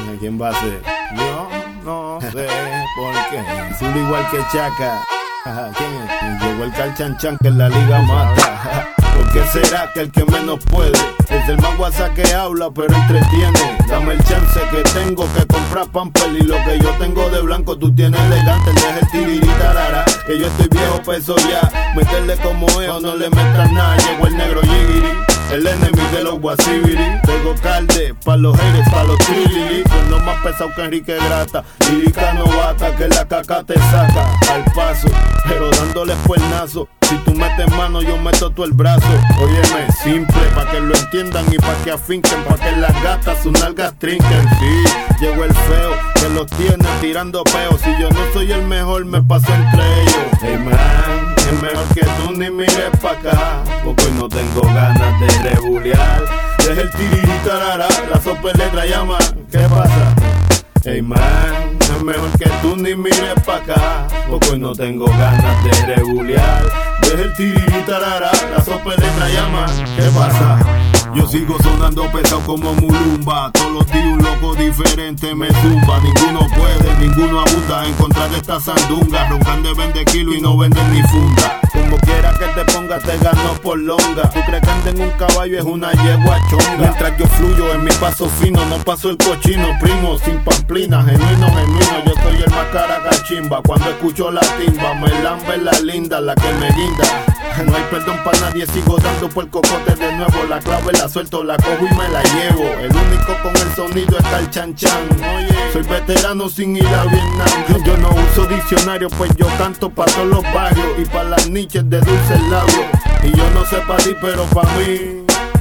¿Quién va a ser? Yo no sé por qué. Zulu igual que Chaca. ¿Quién es? Llegó el Calchanchan que en la liga mata. ¿Por qué será que el que menos puede es el más guasa que habla pero entretiene? Dame el chance que tengo que comprar pamper y lo que yo tengo de blanco tú tienes elegante. Deja el tiriritarara, que yo estoy viejo peso ya. Meterle como es o no le metas nada. Llegó el negro yigiri, el enemigo de los guasibiri. Tengo calde pa' los haters, pa' los trilili. Con no más pesado que Enrique Grata. Lírica novata que la caca te saca al paso, pero dándole cuernazo. Si tú metes mano, yo meto tú el brazo. Óyeme, simple, pa' que lo entiendan y pa' que afinquen, pa' que las gatas sus nalgas trinquen. Sí, llegó el feo, que los tiene tirando peo. Si yo no soy el mejor, me paso entre ellos. Hey man, es mejor que tú ni mires pa' acá, porque hoy no tengo ganas de rebulear. Deja el tiriritarara, la sopa letra llama, ¿qué pasa? Hey man, es mejor que tú ni mires pa' acá, porque hoy no tengo ganas de rebulear. Deja el tiriritarara, la sopa letra llama, ¿qué pasa? Yo sigo sonando pesado como Mulumba. Todos los días un loco diferente me zumba. Ninguno puede, ninguno abunda en contra de esta sandunga. Roncan de 20 kilos y no venden ni funda. Como quiera que te pongas te gano por longa. Tú crees que anda en un caballo es una yegua chonga. Mientras yo fluyo en mi paso fino, no paso el cochino. Primo, sin pamplina, genuino, genuino. Yo soy el más caracachimba. Cuando escucho la timba, me lambe la linda, la que me guinda. No hay perdón para nadie, sigo dando por el cocote de nuevo. La clave la suelto, la cojo y me la llevo. El único con el sonido es Calchanchan. Soy veterano sin ir a Vietnam. Yo no uso diccionario, pues yo canto para todos los barrios y para las niches de dulces labios. Y yo no sé para ti, pero para mí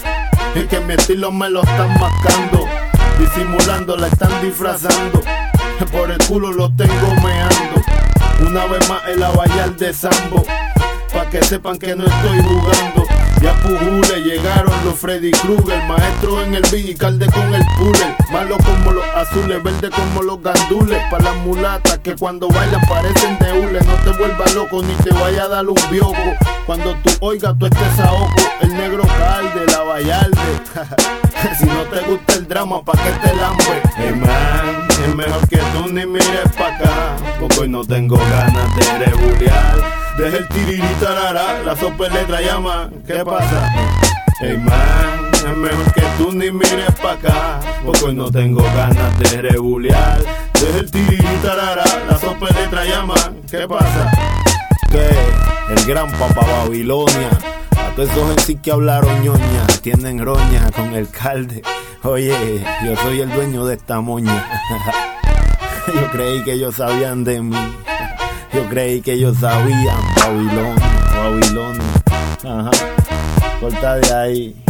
es que mi estilo me lo están mascando. Disimulando, la están disfrazando. Por el culo lo tengo meando. Una vez más el abayal de Sambo, pa' que sepan que no estoy jugando. Ya pujule, llegaron los Freddy Krueger. Maestro en el beat y calde con el puller. Malo como los azules, verde como los gandules. Pa' las mulatas que cuando bailan parecen de hule. No te vuelvas loco ni te vaya a dar un bioco. Cuando tú oigas tú estés a ojo. El negro calde, la vallarde. Si no te gusta el drama, pa' que te lambe. Hey man, es mejor que tú ni mires pa' acá, porque hoy no tengo ganas de rebulear. Deja el tiriritarara, la sopa letra llama, ¿qué pasa? Hey man, es mejor que tú ni mires pa' acá, porque hoy no tengo ganas de rebulear. Deja el tiriritarara, la sopa letra llama, ¿qué pasa? Que el gran papá Babilonia, a todos esos en sí que hablaron ñoña, tienen roña con el calde. Oye, yo soy el dueño de esta moña. Yo creí que ellos sabían de mí. Yo creí que ellos sabían. Babilonia. Ajá. Corta de ahí.